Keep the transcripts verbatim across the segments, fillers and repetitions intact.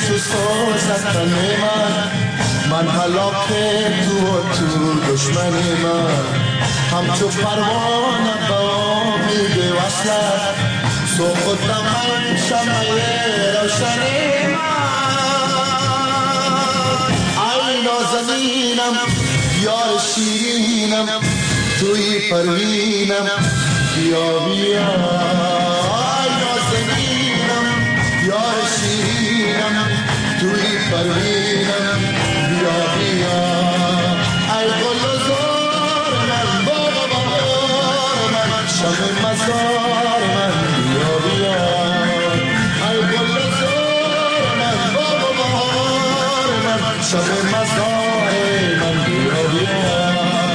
چو سوزد تن من، من هلاک تو و تو دشمنی من. همچو پروانه با میگه وصلت، سوختم من شمعه روشنی من. ای نازنینم یار شیرینم، توی پروینم بیا بیا. ای نازنینم یار شیرینم، توی پروینم بیا بیا. ای گل و زار من بابا بهار من، شب مزار من بیا بیا. ای گل و زار من بابا بهار من، شب مزار من بیا بیا.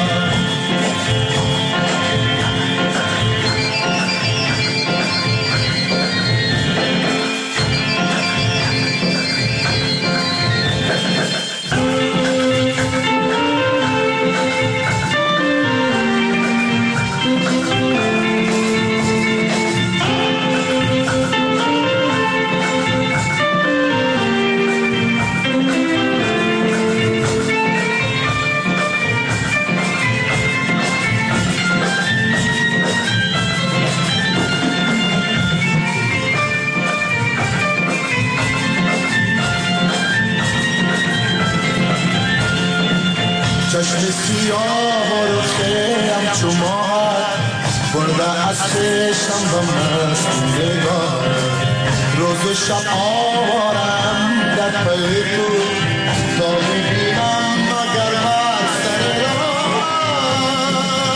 چشم سیاه و رخیم چو ماه، برده از چشم و مست نگاه. روز و شب آوارم در پی تو، تا میبینم مگر بر سر راه.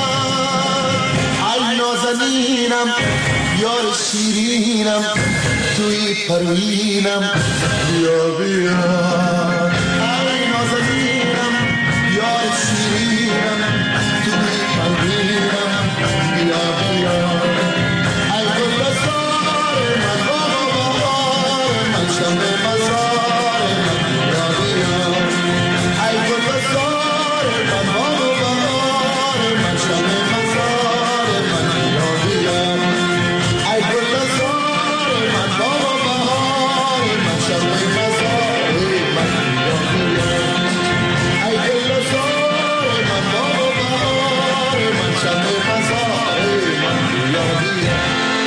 ای نازنینم یار شیرینم، توی پروینم بیا بیا. ای نازنینم یار شیرینم، توی پروینم بیا بیا. ای گل و زار من بابا بهار من، شب مزار من بیا بیا. ای گل و زار من بابا بهار من، شب مزار من بیا بیا. ای گل و زار من بابا بهار من، شب مزار من بیا بیا. ای گل و زار من بابا بهار من، شب مزار من بیا بیا.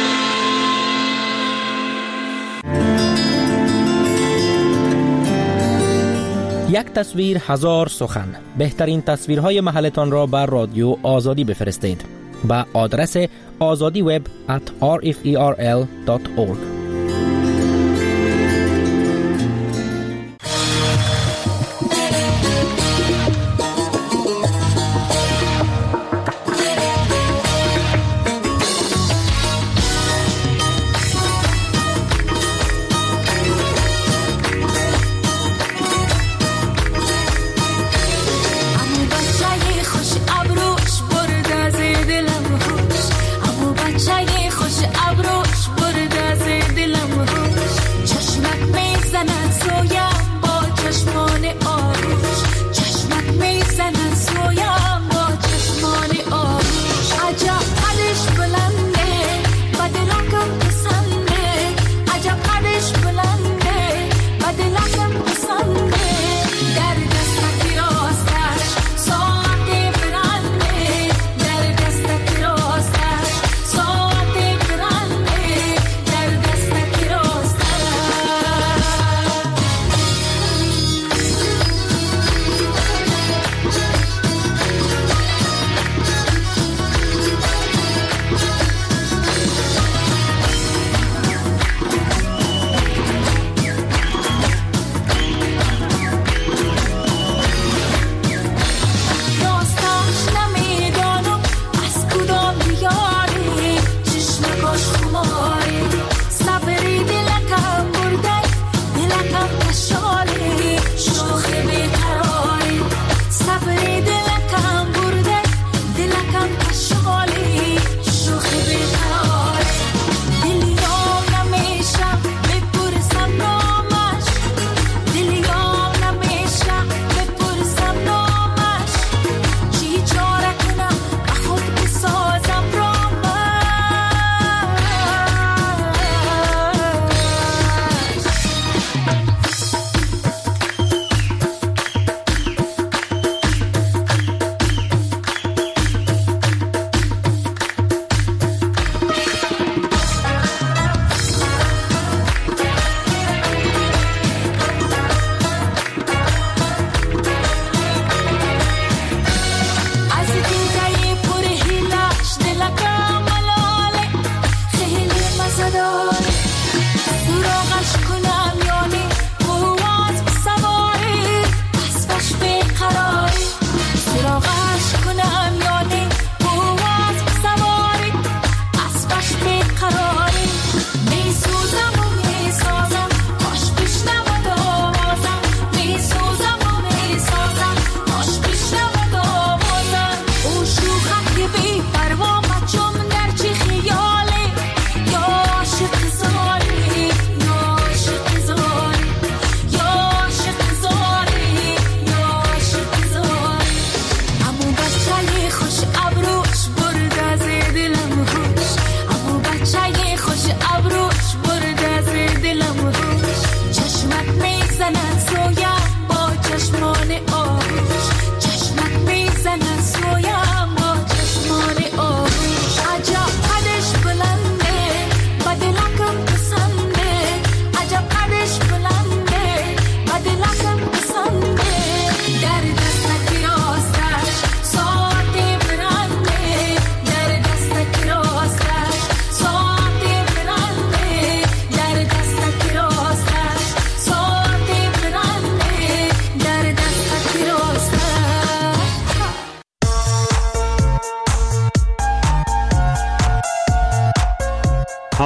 یک تصویر هزار سخن. بهترین تصویرهای محلتان را بر رادیو آزادی بفرستید به آدرس آزادی وب ات آر اف ای آر ال دات اورگ. خوش ابروش برد از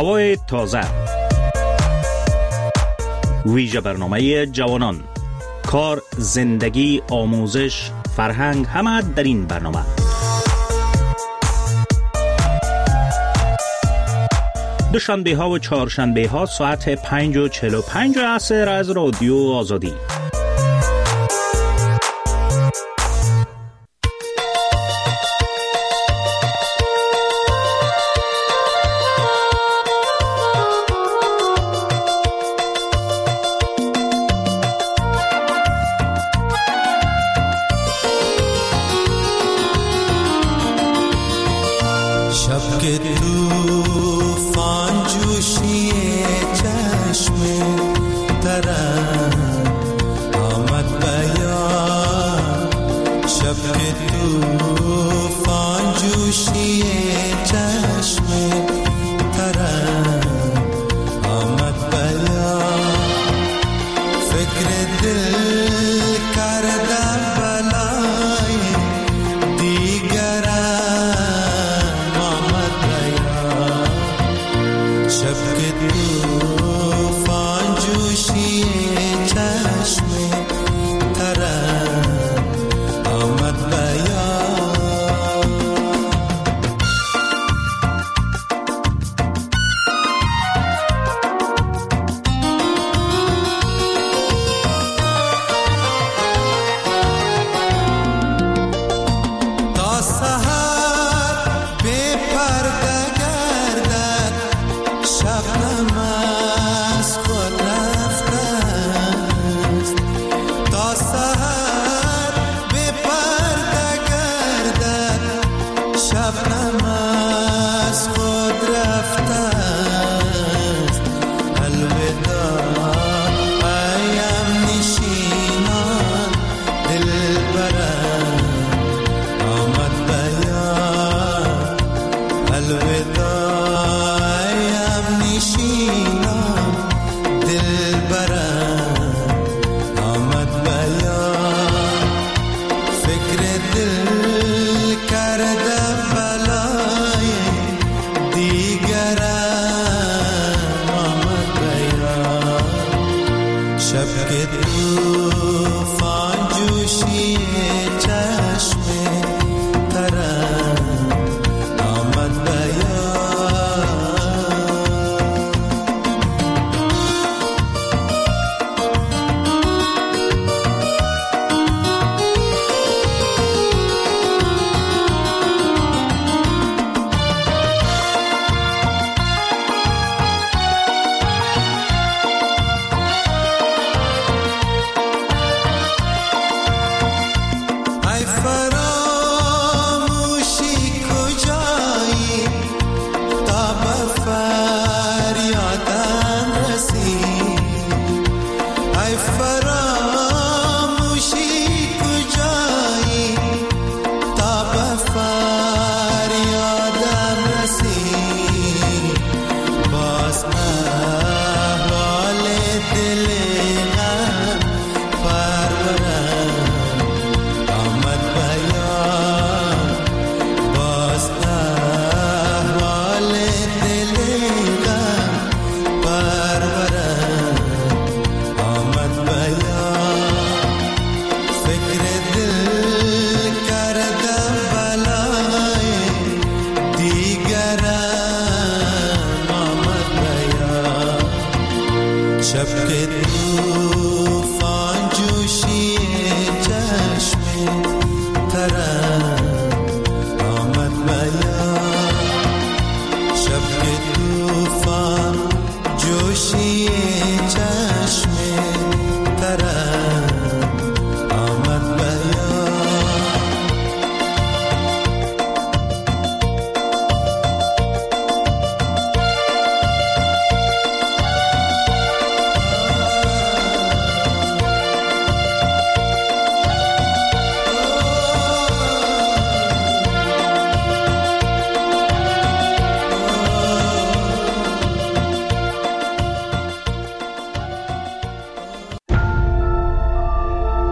هوای تازه، ویژه برنامه جوانان، کار، زندگی، آموزش، فرهنگ، همه در این برنامه. دوشنبه ها و چهارشنبه ها ساعت پنج و چهل و پنج عصر از رادیو آزادی.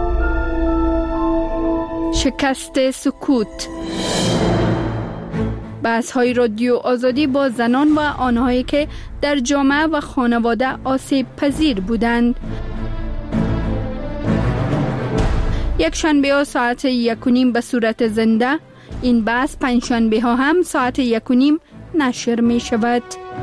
شکست سکوت. بحث‌های رادیو آزادی با زنان و آنهایی که در جامعه و خانواده آسیب پذیر بودند. یک شنبه ها ساعت یک و نیم به صورت زنده، این بحث پنج شنبه ها هم ساعت یک و نیم نشر می شود.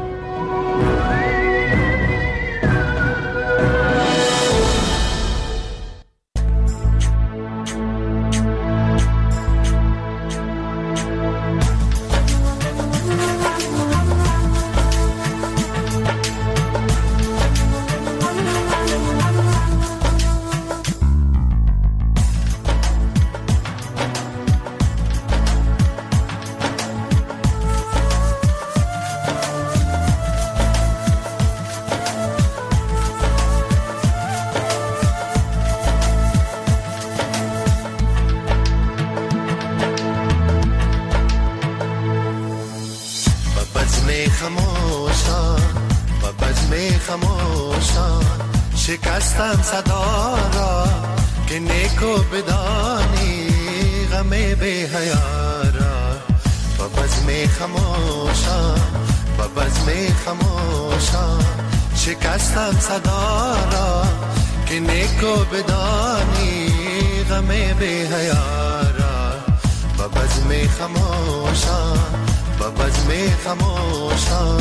شکستم صدا را که نیکو بدانی غم بی حیا را، با بزم خموشان با بزم خموشان شکستم صدا را که نیکو بدانی غم بی حیا را، با بزم خموشان با بزم خموشان.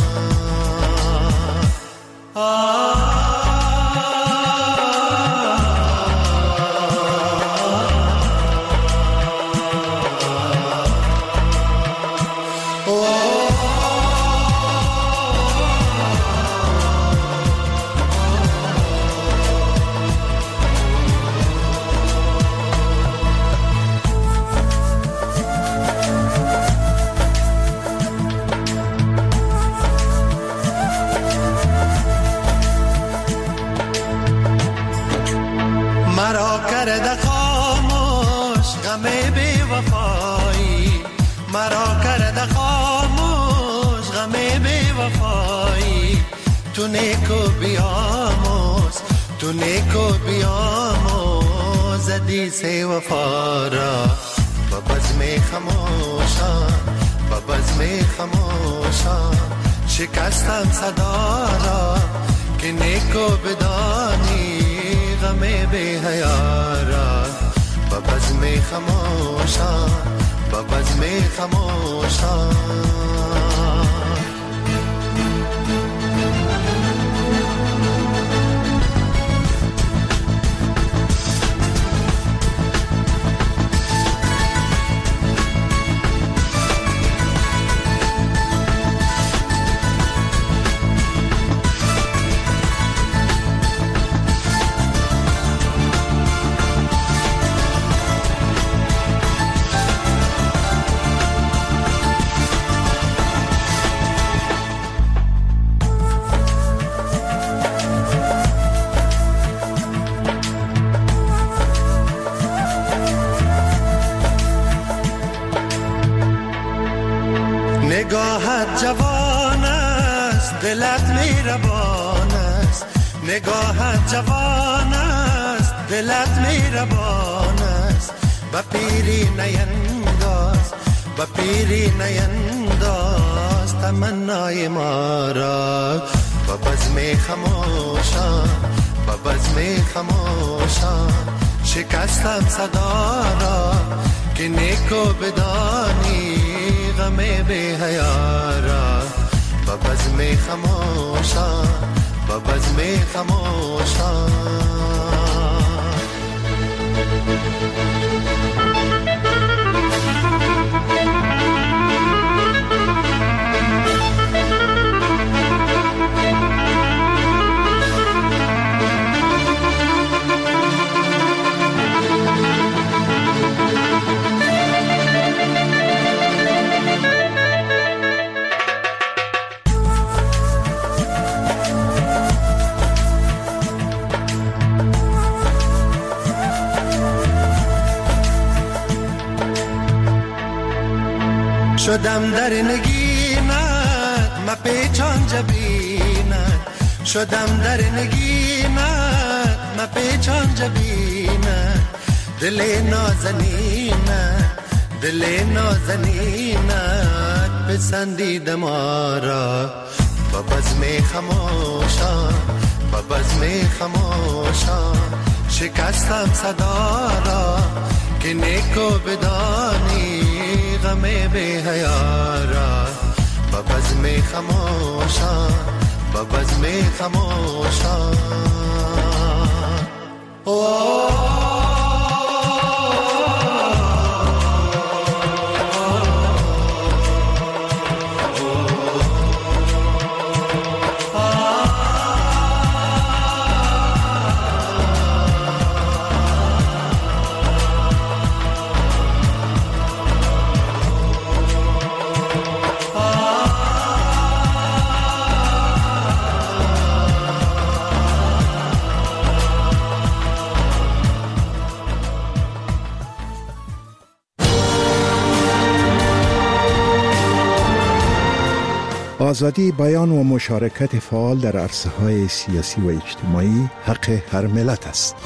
آه کرده خاموش غم بی وفایی، مرا کرده خاموش غم بی وفایی، تو نیکو بیاموز تو نیکو بیاموز حدیث وفا را، با بزم خموشان با بزم خموشان شکستم صدا را که نیکو بدانی غم بی حیا را، با بزم خموشان با بزم خموشان. نگاهت جوان است دلت مهربان است، نگاهت جوان است دلت مهربان است، با پیری نینداز با پیری نینداز تمنای ما را، با بزم خموشان با بزم خموشان شکستم صدا را که نیکو بدانی غم بی حیا را، با بزم خموشان با بزم خموشان. شدم در نگینت ما پیچان جبینت، شدم در نگینت ما پیچان جبینت، دل نازنینت دل نازنینت پسندید ما را با بزم خموشان، با بزم خموشان شکستم صدا را که نیکو بدانی غم بی حیا را با بزم خموشان، با بزم خموشان. آزادی بیان و مشارکت فعال در عرصه‌های سیاسی و اجتماعی حق هر ملت است.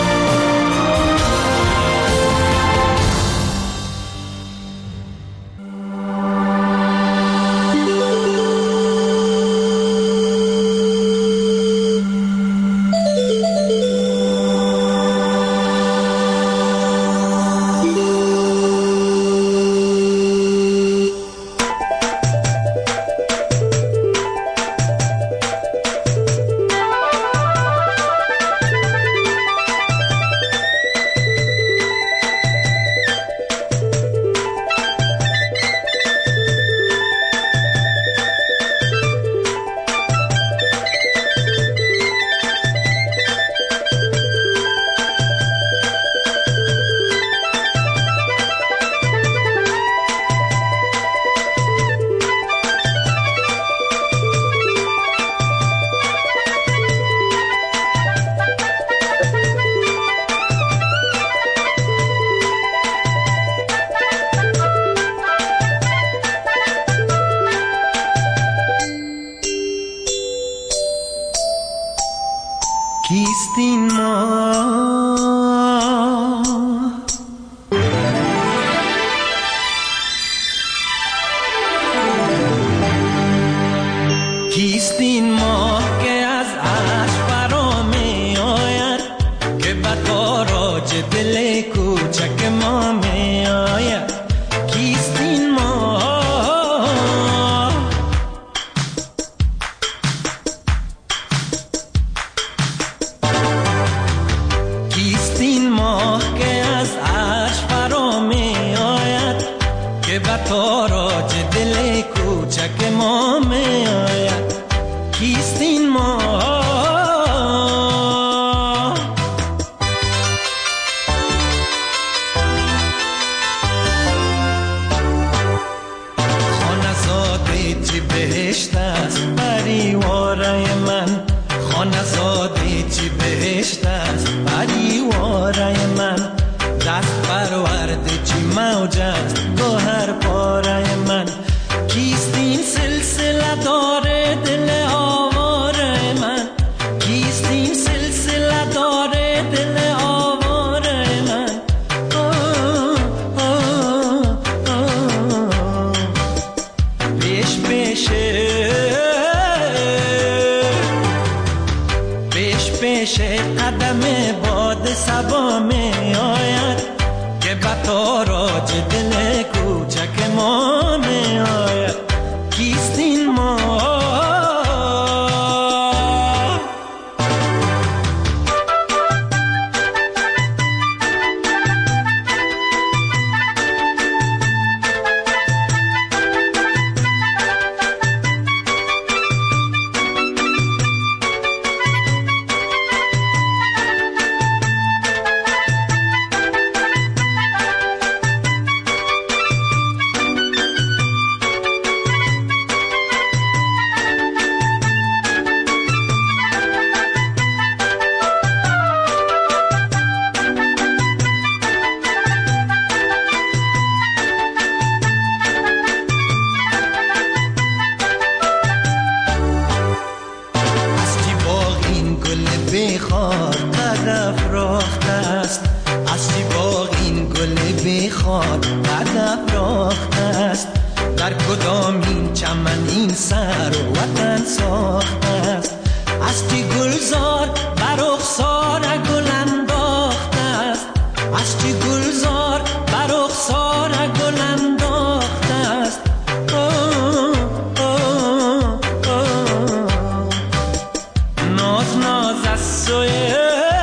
کیستین ما کیستین ما که از عرش فرا می آید، که به تاراج دل کوچک ما می آید. کیستین ما تاراج دل کوچک ما می آید. کیستین ما خانزاده چی بهشت است پریواره من، خانزاده چی بهشت است پریواره من. دست پرورده چی موج است گوهر پاره من. کیستین سلسله داره دل آواره من، کیستین سلسله داره دل آواره من. آه آه آه پیش پیشه پیش پیشه قدم باد سبا می آید، که به تاراج دل کوچک ما می آید. کیستین ما هر کدام این چمن این سر و وطن ساخته است. از چی گلزار بر رخسار گل انداخته است، از چی گلزار بر رخسار گل انداخته است. آه آه آه ناز ناز از سوی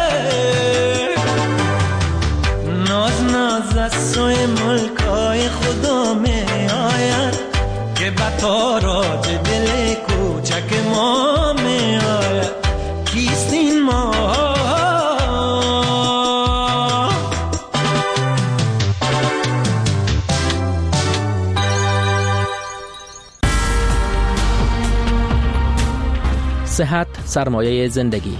ناز ناز از سوی ملکای خدا می آید که به تاراج دل کوچک ما می آید. کیست این ما؟ صحت سرمایه زندگی.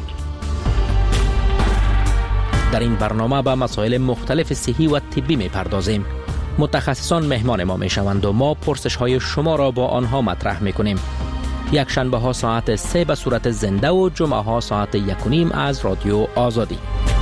در این برنامه به مسائل مختلف صحی و طبی می پردازیم. متخصصان مهمان ما می شوند و ما پرسش های شما را با آنها مطرح می کنیم. یک شنبه ها ساعت سه به صورت زنده و جمعه ها ساعت یک و نیم از رادیو آزادی.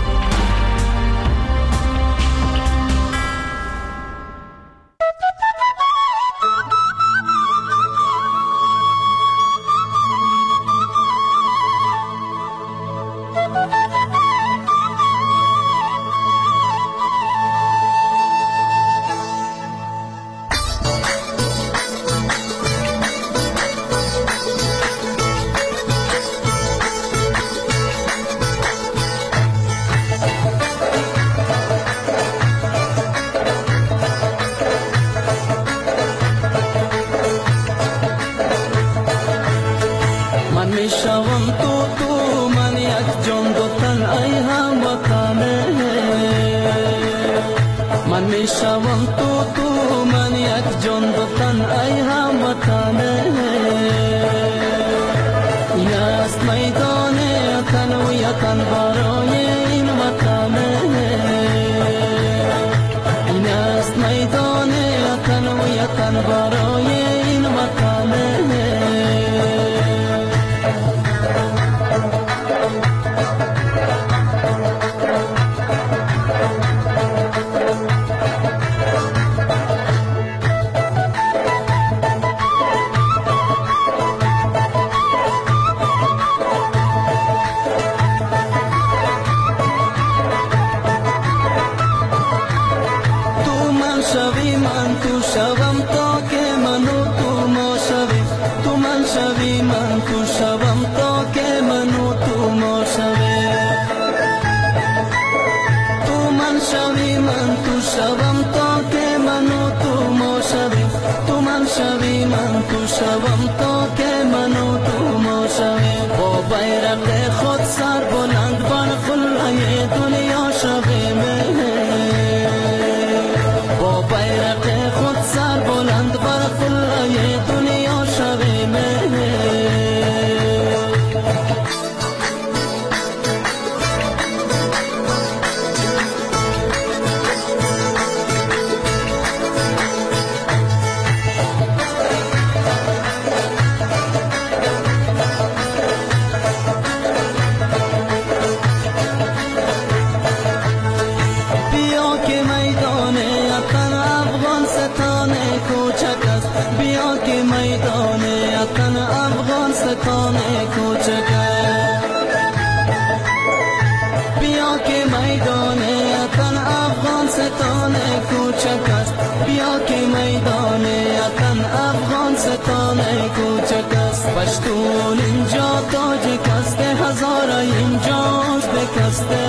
پشتون اینجا تاج کسته هزارا اینجاست بکسته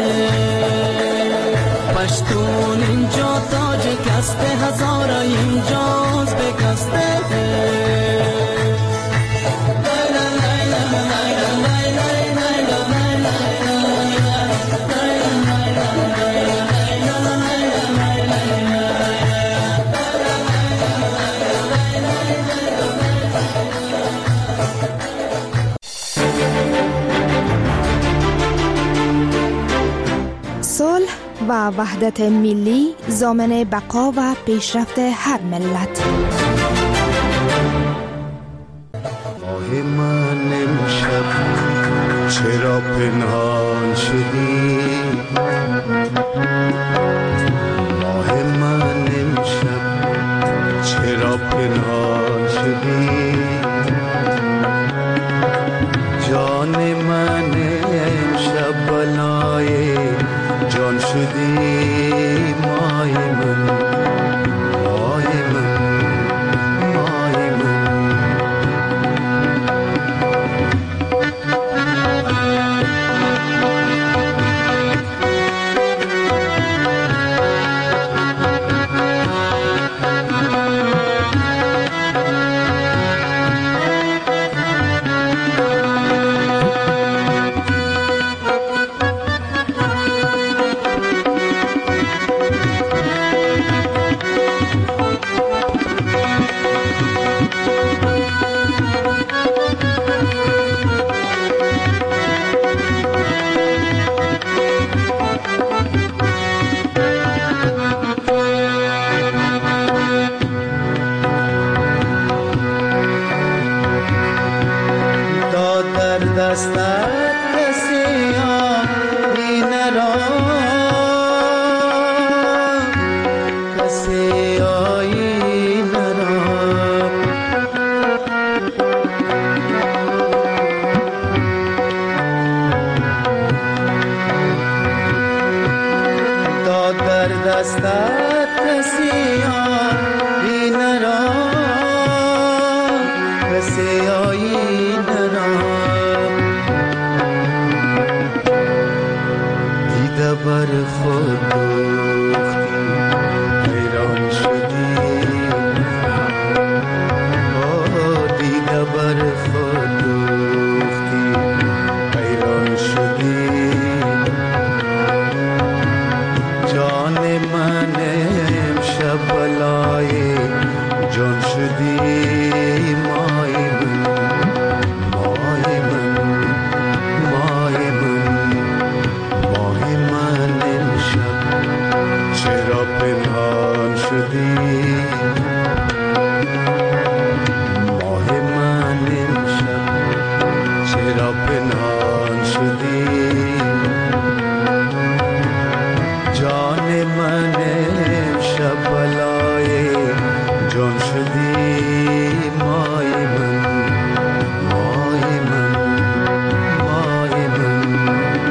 پشتون اینجا تاج کسته هزارا اینجاست بکسته و وحدت ملی ضامن بقا و پیشرفت هر ملت. ماه من امشب چرا پنهان شدی؟ ماه من امشب چرا پنهان دستت کسی آیی نرا کسی آیی نرا داد در دستت کسی آیی نرا کسی آیی نرا دیده بر خود دوختی حیران شدی آه دیده بر خود دوختی حیران شدی جان من امشب بلای جان شدی مای من مای من مای من مای من امشب چرا پنهان شدی ماه من امشب چرا پنهان شدی جان من امشب بلای جان شدی مای من مای من مای من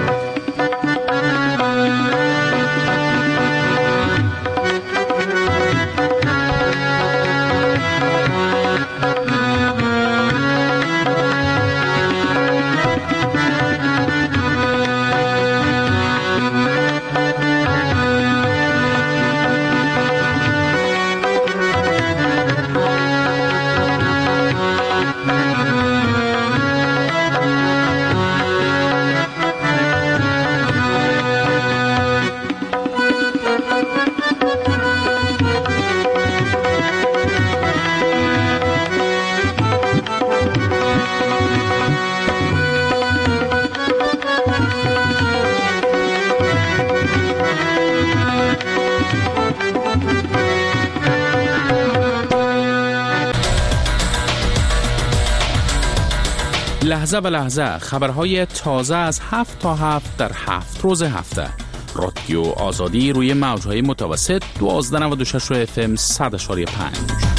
لحظه به لحظه خبرهای تازه از هفت تا هفت در هفت روز هفته. رادیو آزادی روی موجهای متوسط دوازده نود و شش اف ام صد و پنج.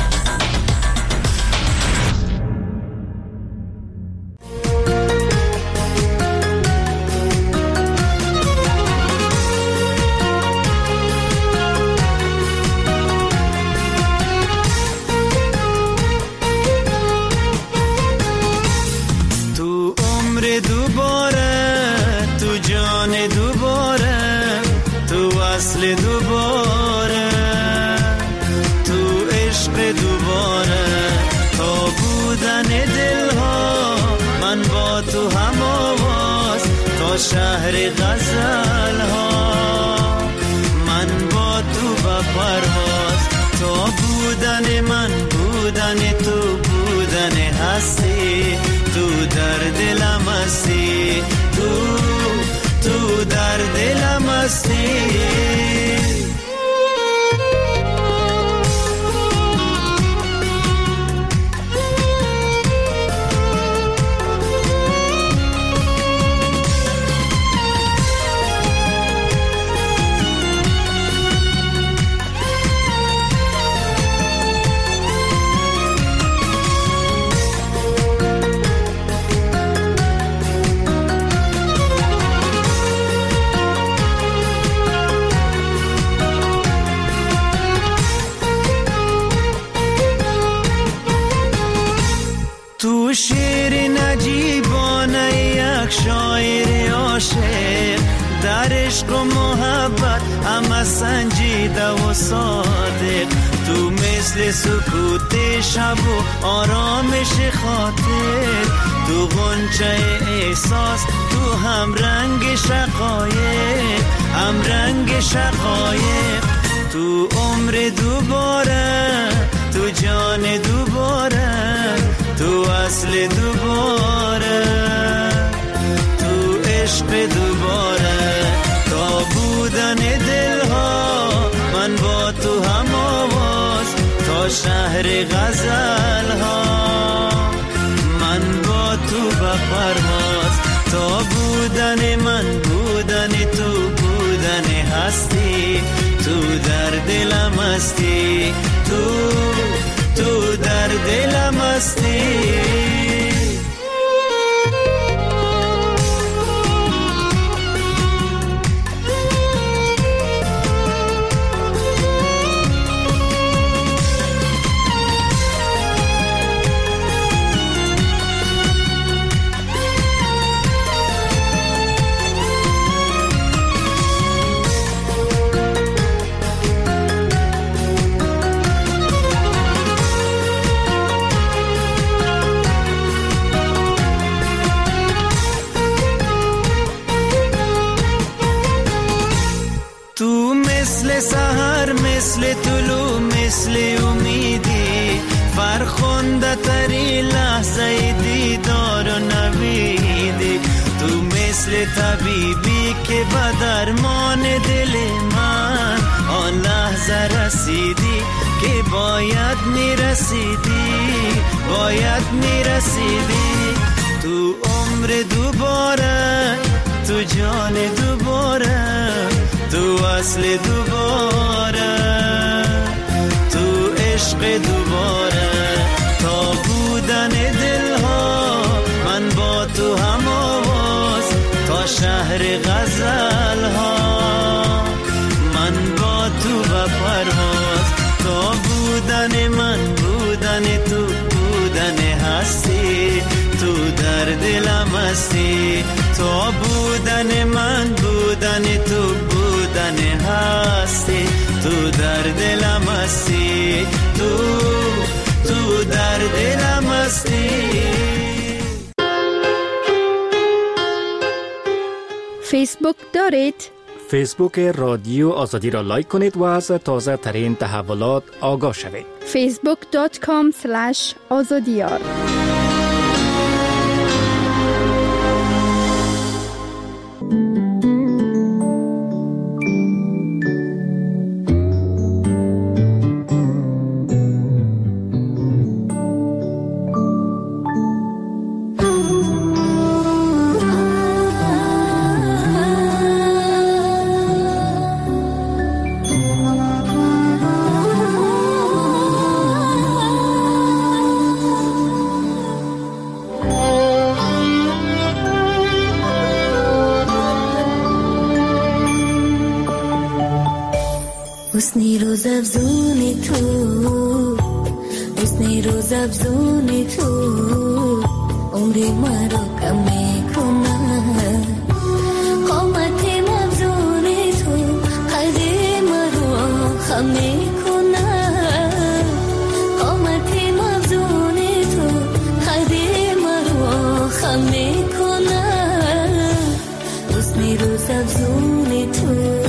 شهر غزل ها من با تو با پرواز تو بودن من بودن تو بودن هستی تو در دلم هستی تو تو در دلم هستی تو شعر نجیبانه یک شاعر عاشق در عشق و محبت همه سنجیده و صادق تو مثل سکوت شب و آرامش خاطر تو غنچه احساس تو هم رنگ شقایق هم رنگ شقایق تو عمر دوباره تو جان دوباره تو اصل دوباره تو عشق دوباره تا بودن دلها من با تو هم آواز تا شهر غزل ها من با تو به پرواز هستی. سحر مثل طلوع مثل امیدی، فرخنده تری لحظه دیدار و نویدی. تو مثل طبیبی که به درمان دل من آن لحظه رسیدی که باید میرسیدی، باید میرسیدی. تو عمر دوباره، تو جان دوباره، تو اصل دوباره، تو عشق دوباره. تا بودن دلها من با تو هم آواز، تا شهر غزل ها من با تو و پرواز. تا بودن من بودن تو بودن هستی، تو در دلم هستی. تا بودن من بودن تو بودن هستی، تو در دلم هستی، تو تو در دلم هستی. فیسبوک دارید؟ فیسبوک رادیو آزادی را لایک کنید و از تازه ترین تحولات آگاه شوید. فیسبوک دات کام اسلش آزادیار. حسنی روز افزونی تو، حسنی روز افزونی تو، عمری مرا کم میکنه. قامتی مفزونی تو، قدری مرا خم میکنه. قامتی مفزونی تو، قدری مرا خم میکنه. حسنی روز افزونی تو.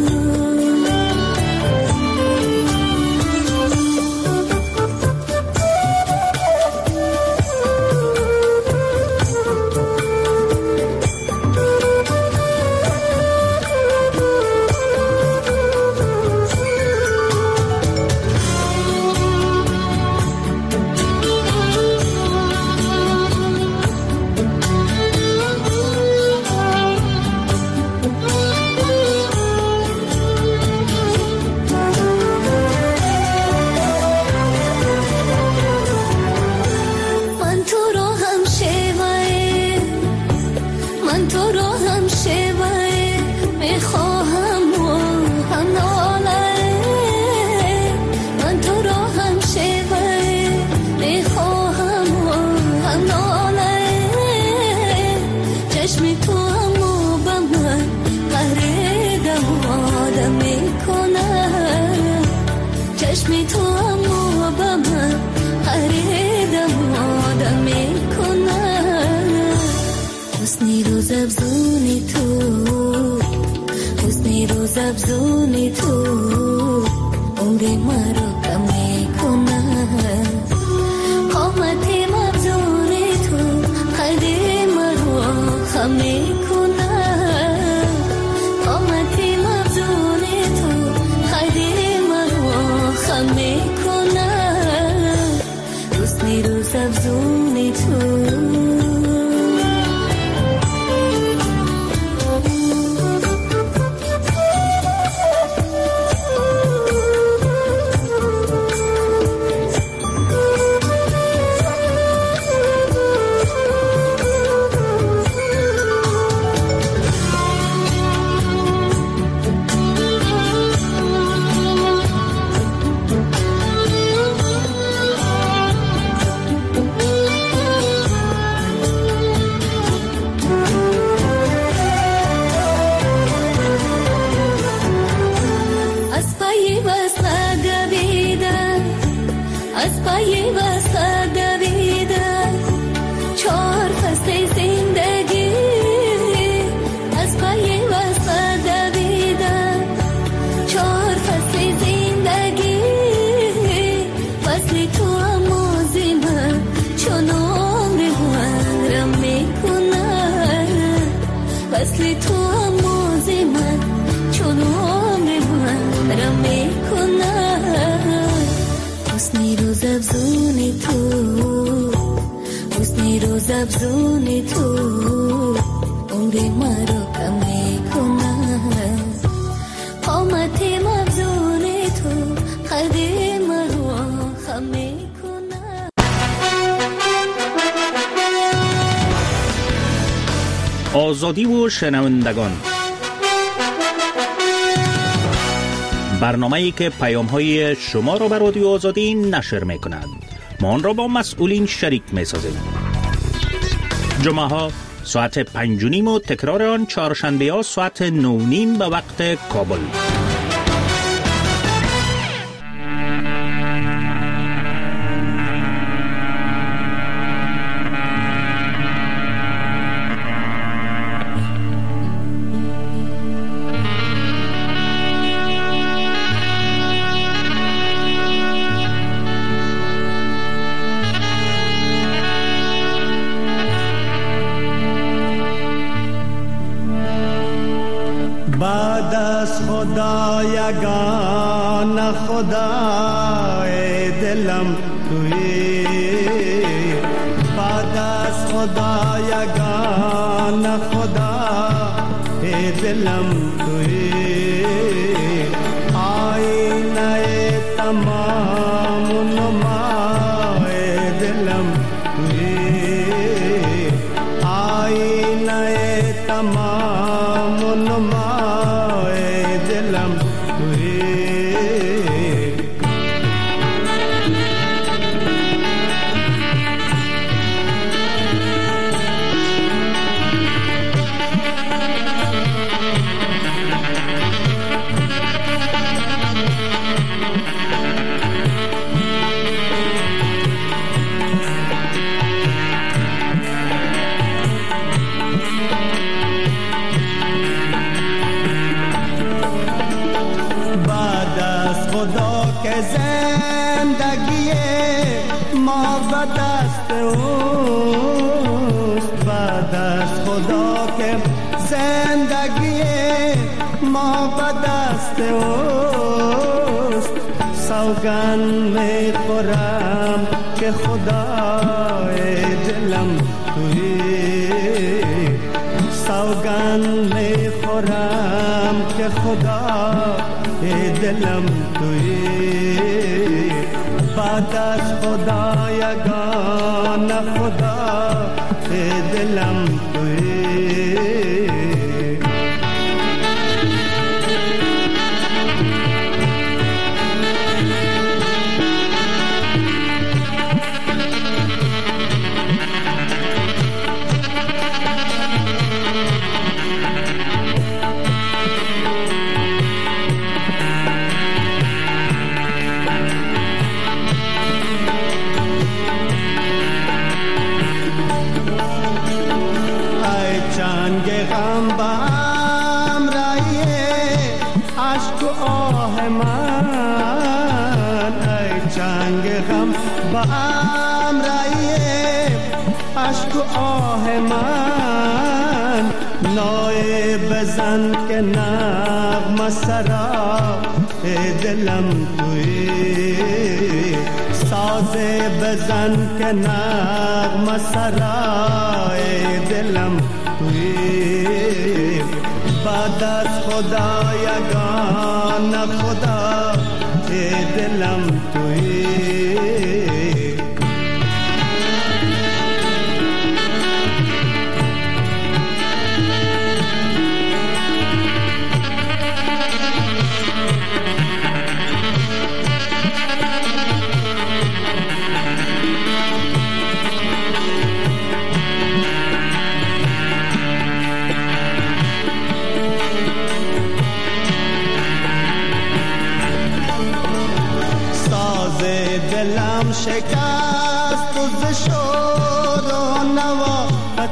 افزونی تو، عمری مرا کم میکنه. قامتی مفزونی تو، قدری مرا خم میکنه. قامتی مفزونی تو، قدری مرا خم میکنه. حسنی روز افزونی تو. افزون تو عمر مرا کم میکنه قامت افزون تو قد مرا خم میکنه. آزادی و شنوندگان، برنامه‌ای که پیام‌های شما را به رادیو آزادی نشر می‌کند. ما آن را با مسئولین شریک می‌سازیم. جمعه‌ها ساعت پنج و نیم و تکرار آن چهارشنبه‌ها ساعت نه و نیم به وقت کابل. بعد از خدا یگان خدای دلم تویی، بعد از خدا یگان خدای دلم تویی، آینه تمام نمای دلم تویی، آینه تمام نمای دلم تویی. زندگی ما به دست اوست، بعد از خدا که زندگی ما به دست اوست، سوگن می خورم که خدای دلم تویی، سوگن می خورم که خدای دلم تویی، بعد از خدا یگان خدا دلم تویی. بام رایه عشق و آه من، نای بزن که نغمه سرا دلم تویی، ساز بزن که نغمه سرا دلم تویی، بعد از خدا یگان خدا دلم تویی. دلم شکست و ز شور و نوا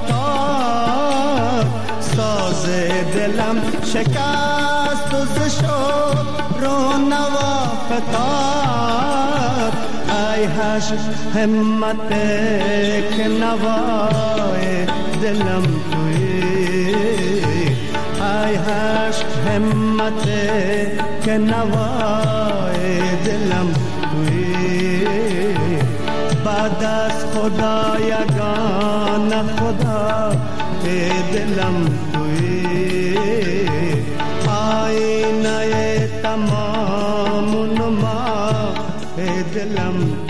فتاد، ساز دلم شکست و ز شور و نوا فتاد، ای هش همت که نوای دلم تویی، ای هش همت که نوای دلم تویی، بعد بعد از خدا یگان خدا ای دلم توی آینه تمام نما ای دلم